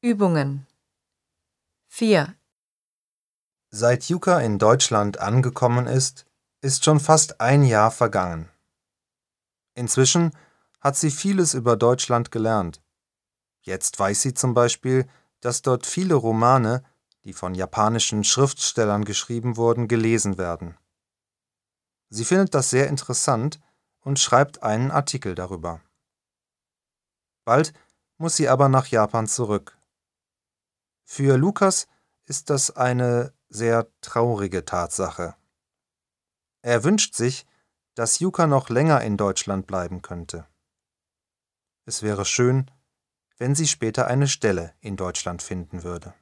Übungen 4. Seit Yuka in Deutschland angekommen ist schon fast ein Jahr vergangen. Inzwischen hat sie vieles über Deutschland gelernt. Jetzt weiß sie zum Beispiel, dass dort viele Romane, die von japanischen Schriftstellern geschrieben wurden, gelesen werden. Sie findet das sehr interessant und schreibt einen Artikel darüber. Bald muss sie aber nach Japan zurück. Für Lukas ist das eine sehr traurige Tatsache. Er wünscht sich, dass Yuka noch länger in Deutschland bleiben könnte. Es wäre schön, wenn sie später eine Stelle in Deutschland finden würde.